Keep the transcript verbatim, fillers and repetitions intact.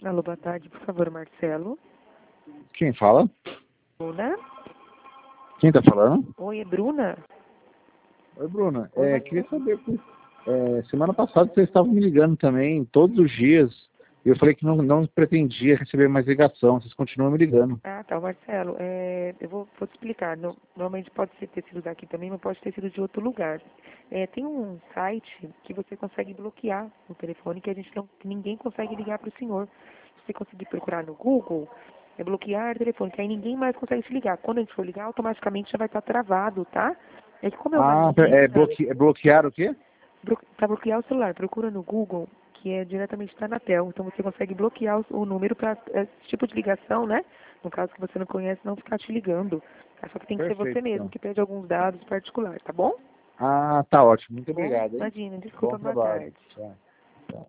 Alô, boa tarde, por favor, Marcelo. Quem fala? Bruna? Quem tá falando? Oi, é Bruna? Oi, Bruna. Oi, É, Marcelo. queria saber, por- é, semana passada vocês estavam me ligando também, todos os dias, e eu falei que não, não pretendia receber mais ligação, vocês continuam me ligando. Ah, tá, Marcelo, é, eu vou, vou te explicar. No- normalmente pode ser, ter sido daqui também, mas pode ter sido de outro lugar. É, tem um site que você consegue bloquear o telefone, que a gente não, que ninguém consegue ligar para o senhor. Se você conseguir procurar no Google, é bloquear telefone, que aí ninguém mais consegue te ligar. Quando a gente for ligar, automaticamente já vai estar travado, tá? É que como é uma Ah, é, lista, bloque, é bloquear o quê? para bloquear o celular, procura no Google, que é diretamente da Anatel. Então você consegue bloquear o, o número para esse tipo de ligação, né? No caso que você não conhece, não ficar te ligando. Ah, só que tem que ser você Perfeito, mesmo então. que pede alguns dados particulares, tá bom? Ah, tá ótimo, muito Tá bom? obrigado, hein? Imagina, Bom desculpa, boa trabalho. tarde. Tchau.